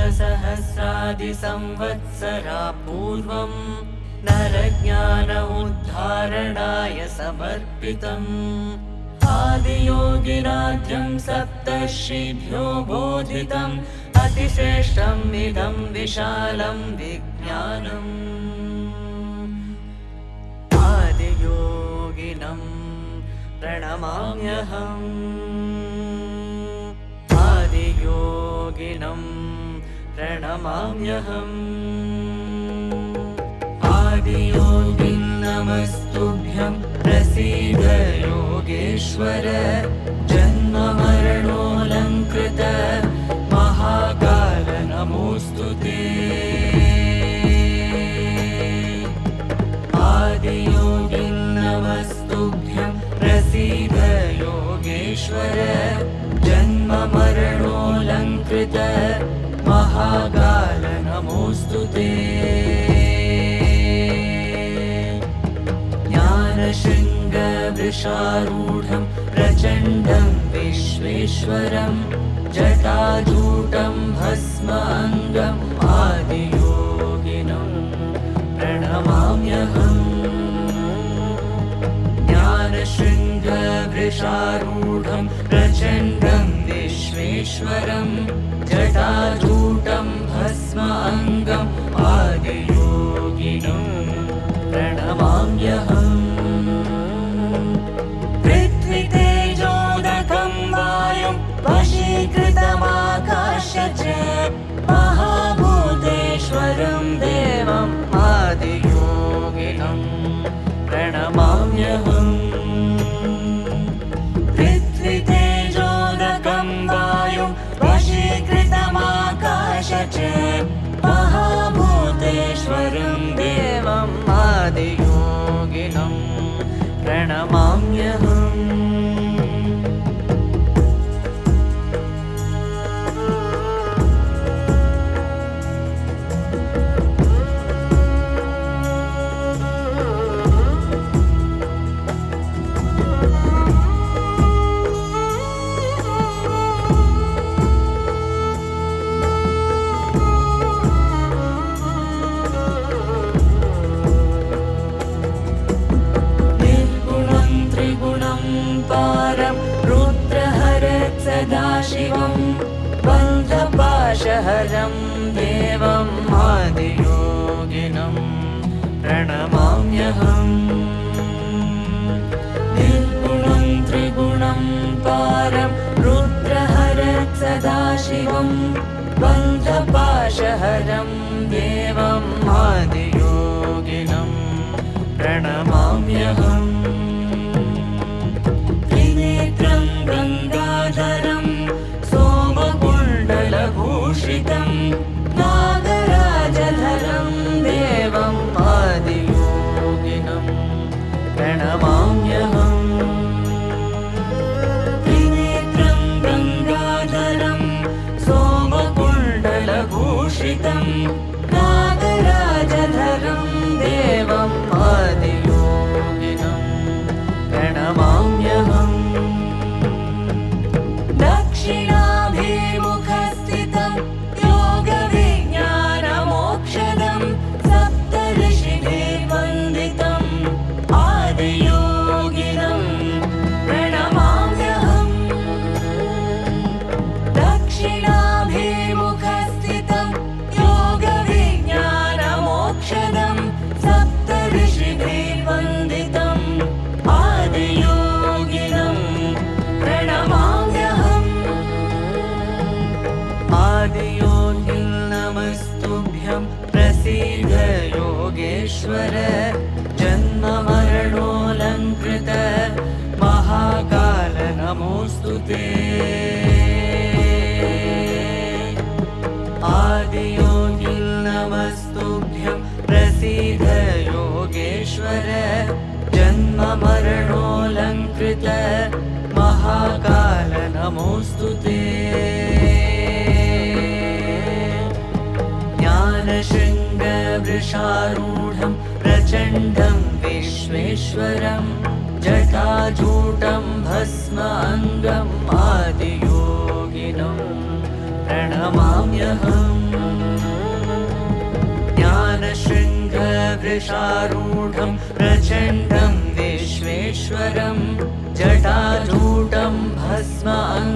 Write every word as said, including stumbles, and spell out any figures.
सहस्रादिसंवत्सरा पूर्वं नरज्ञान उद्धारणाय समर्पितम् आदियोगिराज्यं सप्तर्षिभ्यो बोधितम् अतिश्रेष्ठम् इदं विशालं विज्ञानम् आदियोगिनं प्रणमाम्यहम् आदियोगिनं प्रणमाम्यहम् आदियोगिं नमस्तुभ्यं प्रसीद योगेश्वर जन्म मरणोऽलङ्कृत महाकाल नमोऽस्तु ते आदियोगिं नमस्तुभ्यं प्रसीद योगेश्वर जन्म मरणोऽलङ्कृत महाकाल नमोऽस्तु ते ज्ञानशृङ्गवृषारूढं प्रचण्डं विश्वेश्वरं जटाजूटं भस्माङ्गम् आदियोगिनं प्रणमाम्यहम् ज्ञानशृङ्गवृषारूढं प्रचण्डं विश्वेश्वरं जटाजूटं भस्माङ्गम् आदियोगिनं प्रणमाम्यहम् पृथ्वीतेजोदकं वायुं वशीकृतमाकाश च महाभूतेश्वरं देवम् आदियोगिनं प्रणमाम्यहम् पृथ्वीतेजोदकं वायुं वशीकृतमाकाश च महाभूतेश्वरं देवम् आदियोगिनं प्रणमाम्यहम् सदाशिवं बन्धपाशहरं देवम् आदियोगिनं प्रणमाम्यहम् निर्गुणं त्रिगुणं पारं रुद्रहरत् सदाशिवं बन्धपाशहरं देवम् आदियोगिनं प्रणमाम्यहम् त्रिनेत्रं गङ्गाधरं सोमकुण्डलभूषितं नागराजधरं देवम् आदियोगिनं प्रणमाम्यहम् त्रिनेत्रं गङ्गाधरं सोमकुण्डलभूषितं नागराजधरं देवम् आदियोगिनं प्रणमाम्यहम् दक्षिणाभिमुखस्थितं योगविज्ञानमोक्षदं सप्तऋषिभिर्वन्दितम् आदियोगिनं प्रणमाम्यहम् दक्षिणाभिमुखस्थितं योगविज्ञानमोक्षदं सप्तऋषिभिर्वन्दितम् आदियोगिनं प्रणमाम्यहम् आदियोगिं नमस्तुभ्यं प्रसीद योगेश्वर जन्म मरणोऽलङ्कृत महाकाल नमोऽस्तु ते आदियोगिं नमस्तुभ्यं प्रसीद योगेश्वर जन्म मरणोऽलङ्कृत महाकाल नमोऽस्तु ते ज्ञानशृङ्गवृषारूढं प्रचण्डं विश्वेश्वरं जटाजूटं भस्माङ्गम् आदियोगिनं प्रणमाम्यहम् वृषारूढं प्रचण्डं विश्वेश्वरं जटाजूटं भस्म